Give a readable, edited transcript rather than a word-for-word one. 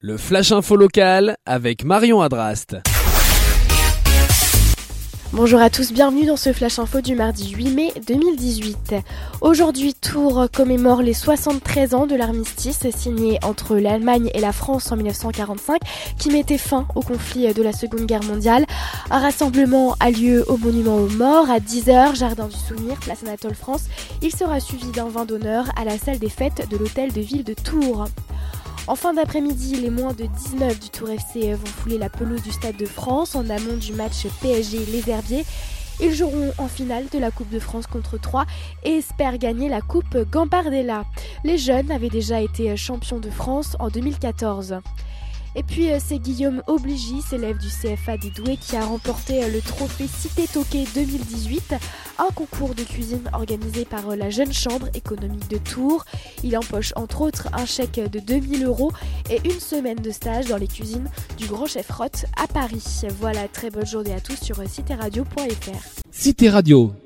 Le Flash Info local avec Marion Adrast. Bonjour à tous, bienvenue dans ce Flash Info du mardi 8 mai 2018. Aujourd'hui, Tours commémore les 73 ans de l'armistice signé entre l'Allemagne et la France en 1945 qui mettait fin au conflit de la Seconde Guerre mondiale. Un rassemblement a lieu au monument aux morts à 10h, Jardin du Souvenir, place Anatole France. Il sera suivi d'un vin d'honneur à la salle des fêtes de l'hôtel de ville de Tours. En fin d'après-midi, les moins de 19 du Tours FC vont fouler la pelouse du Stade de France en amont du match PSG-Les Herbiers. Ils joueront en finale de la Coupe de France contre Troyes et espèrent gagner la Coupe Gambardella. Les jeunes avaient déjà été champions de France en 2014. Et puis c'est Guillaume Obligy, élève du CFA des Doués, qui a remporté le trophée Cité Toqué 2018, un concours de cuisine organisé par la Jeune Chambre économique de Tours. Il empoche entre autres un chèque de 2000 € et une semaine de stage dans les cuisines du Grand Chef Roth à Paris. Voilà, très bonne journée à tous sur citéradio.fr. Cité Radio,